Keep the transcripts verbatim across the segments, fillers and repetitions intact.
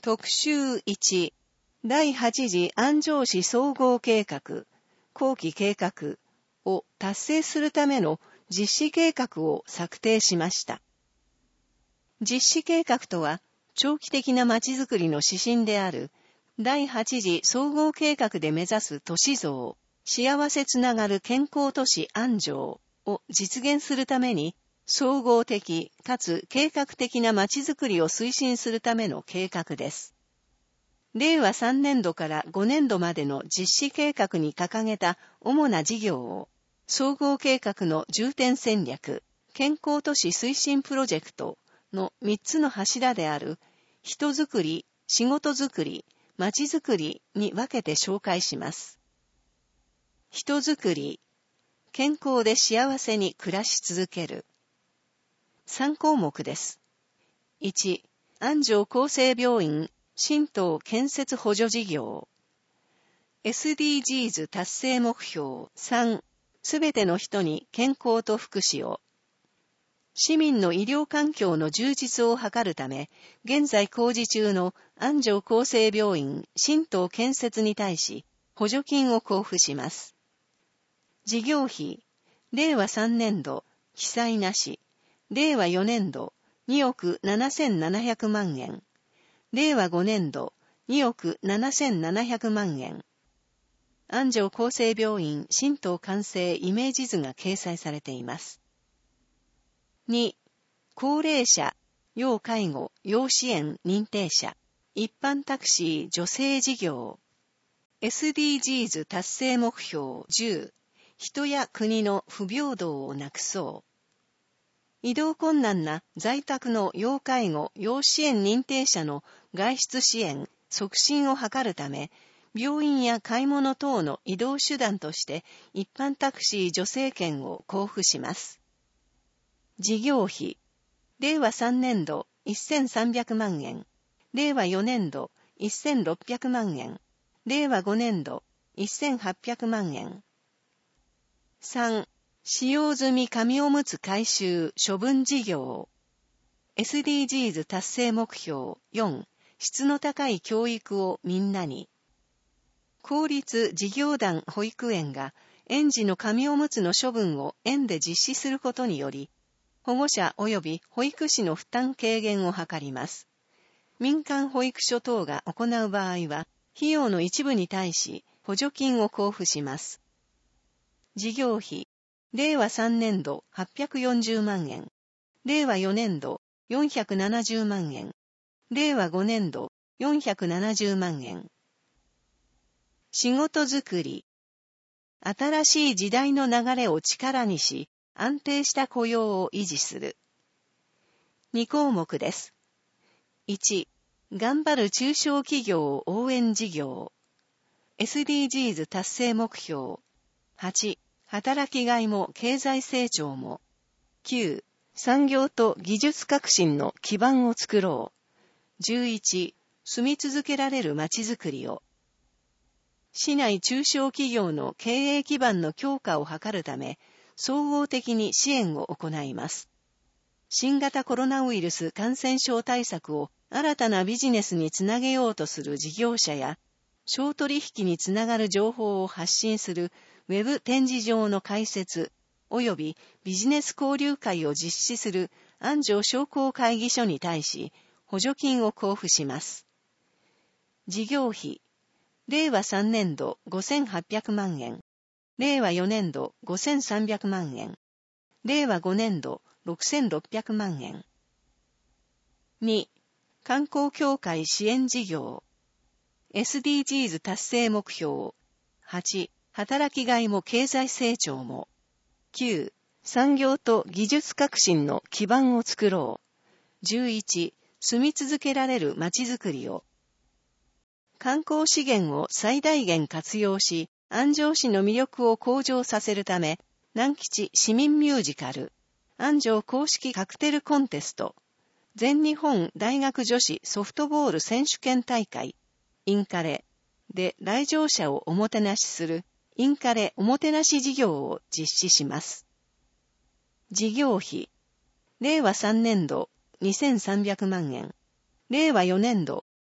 特集いち、第八次安城市総合計画、後期計画を達成するための実施計画を策定しました。実施計画とは、長期的なまちづくりの指針である、第八次総合計画で目指す都市像、幸せつながる健康都市安城を実現するために、総合的かつ計画的なまちづくりを推進するための計画です。れいわさんねんどからごねんどまでの実施計画に掲げた主な事業を、総合計画の重点戦略、健康都市推進プロジェクトのみっつの柱である、人づくり、仕事づくり、まちづくりに分けて紹介します。人づくり、健康で幸せに暮らし続ける。さんこうもくです。いち、安城厚生病院新島建設補助事業。エスディージーズ 達成目標さん、すべての人に健康と福祉を。市民の医療環境の充実を図るため、現在工事中の安城厚生病院新島建設に対し、補助金を交付します。事業費、れいわさんねんど、記載なし。れいわよねんど、におくななせんななひゃくまんえん。れいわごねんど、におくななせんななひゃくまんえん。安城厚生病院新島完成イメージ図が掲載されています。に、高齢者、要介護、要支援認定者、一般タクシー助成事業。エスディージーズ 達成目標じゅう、人や国の不平等をなくそう。移動困難な在宅の要介護・要支援認定者の外出支援、促進を図るため、病院や買い物等の移動手段として一般タクシー助成券を交付します。事業費、れいわさんねんどせんさんびゃくまんえん、れいわよねんどせんろっぴゃくまんえん、れいわごねんどせんはっぴゃくまんえん。さん、使用済み紙おむつ回収処分事業。エスディージーズ 達成目標よん、質の高い教育をみんなに。公立事業団保育園が園児の紙おむつの処分を園で実施することにより、保護者及び保育士の負担軽減を図ります。民間保育所等が行う場合は、費用の一部に対し補助金を交付します。事業費、れいわさんねんどはっぴゃくよんじゅうまんえん、れいわよねんどよんひゃくななじゅうまんえん、れいわごねんどよんひゃくななじゅうまんえん。仕事づくり。新しい時代の流れを力にし、安定した雇用を維持する。にこうもくです。いち、頑張る中小企業応援事業。エスディージーズ 達成目標。はち、働きがいも経済成長も。きゅう、産業と技術革新の基盤を作ろう。じゅういち、住み続けられるまちづくりを。市内中小企業の経営基盤の強化を図るため、総合的に支援を行います。新型コロナウイルス感染症対策を新たなビジネスにつなげようとする事業者や、商取引につながる情報を発信するウェブ展示場の開設、及びビジネス交流会を実施する安城商工会議所に対し、補助金を交付します。事業費、れいわさんねんどごせんはっぴゃくまんえん、れいわよねんどごせんさんびゃくまんえん、れいわごねんどろくせんろっぴゃくまんえん。に、観光協会支援事業。エスディージーズ 達成目標。はち、働きがいも経済成長も。きゅう、産業と技術革新の基盤を作ろう。じゅういち、住み続けられるまちづくりを。観光資源を最大限活用し、安城市の魅力を向上させるため、南吉市民ミュージカル、安城公式カクテルコンテスト、全日本大学女子ソフトボール選手権大会、インカレで来場者をおもてなしするインカレおもてなし事業を実施します。事業費、れいわさんねんどにせんさんびゃくまんえん、れいわよねんど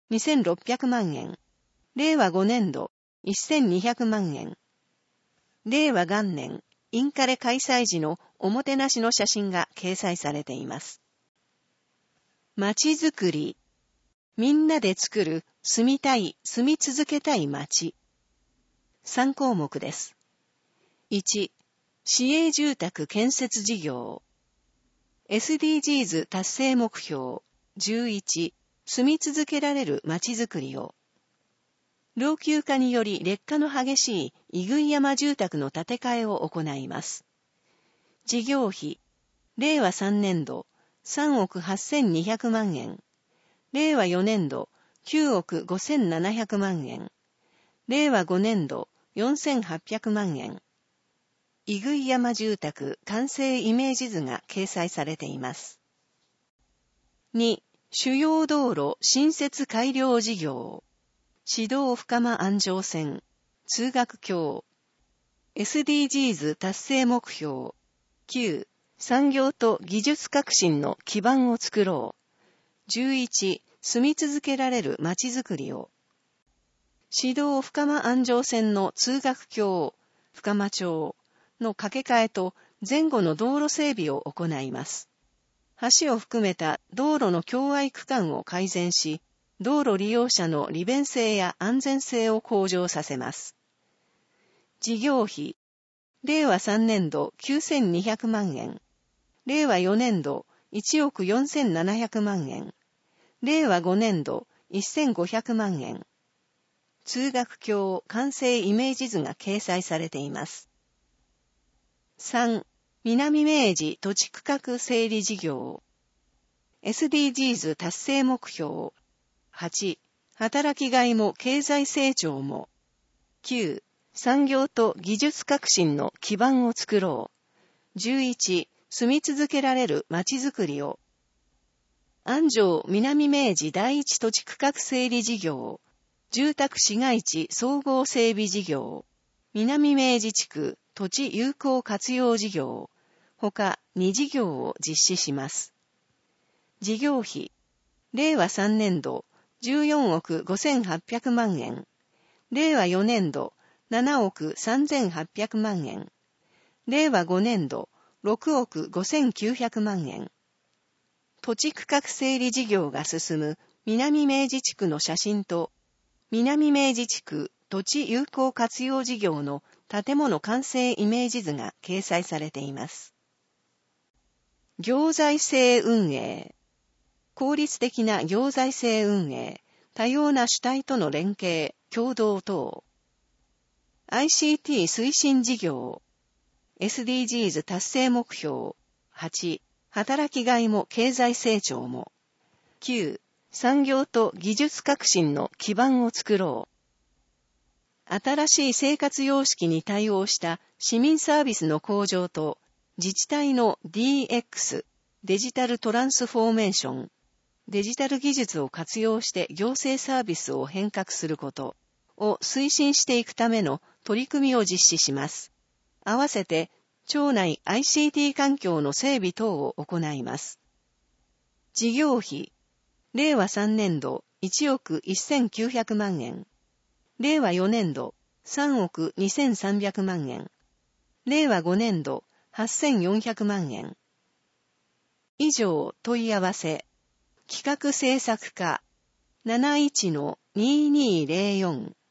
にせんろっぴゃくまんえん。令和ごねん度、せんにひゃくまんえん。令和元年、インカレ開催時のおもてなしの写真が掲載されています。街づくり。みんなで作る、住みたい、住み続けたい街。さん項目です。いち、市営住宅建設事業。エスディージーズ 達成目標。じゅういち、住み続けられる街づくりを。老朽化により劣化の激しい伊食山住宅の建て替えを行います。事業費。令和さんねん度、さんおくはっせんにひゃくまんえん。令和よねん度、きゅうおくごせんななひゃくまんえん。令和ごねん度、よんせんはっぴゃくまんえん。伊食山住宅完成イメージ図が掲載されています。に、主要道路新設改良事業。市道深間安城線、通学橋。エスディージーズ 達成目標。きゅう、産業と技術革新の基盤を作ろう。じゅういち、住み続けられる街づくりを。市道深間安城線の通学橋、深間町の架け替えと前後の道路整備を行います。橋を含めた道路の共愛区間を改善し、道路利用者の利便性や安全性を向上させます。事業費。令和さんねん度きゅうせんにひゃくまんえん。令和よねん度いちおくよんせんななひゃくまんえん。令和ごねん度せんごひゃくまんえん。通学橋完成イメージ図が掲載されています。さん、南明治土地区画整理事業。エスディージーズ 達成目標。はち、働きがいも経済成長も。きゅう、産業と技術革新の基盤を作ろう。じゅういち、住み続けられる街づくりを。安城南明治第一土地区画整理事業。住宅市街地総合整備事業。南明治地区土地有効活用事業。他に事業を実施します。事業費。令和さんねん度じゅうよんおくごせんはっぴゃくまんえん。令和よねん度ななおくさんぜんはっぴゃくまんえん。令和ごねん度ろくおくごせんきゅうひゃくまんえん。土地区画整理事業が進む南明治地区の写真と、南明治地区土地有効活用事業の建物完成イメージ図が掲載されています。行財政運営。効率的な行財政運営、多様な主体との連携、協働等。アイシーティー 推進事業。エスディージーズ 達成目標。はち、働きがいも経済成長も。きゅう、産業と技術革新の基盤を作ろう。新しい生活様式に対応した市民サービスの向上と自治体の ディーエックス、デジタルトランスフォーメーション、デジタル技術を活用して行政サービスを変革することを推進していくための取り組みを実施します。合わせて、町内 アイシーティー 環境の整備等を行います。事業費。令和さんねん度いちおくせんきゅうひゃくまんえん。令和よねん度さんおくにせんさんびゃくまんえん。令和ごねん度はっせんよんひゃくまんえん。以上問い合わせ。企画制作課 なないちのにーにーぜろよん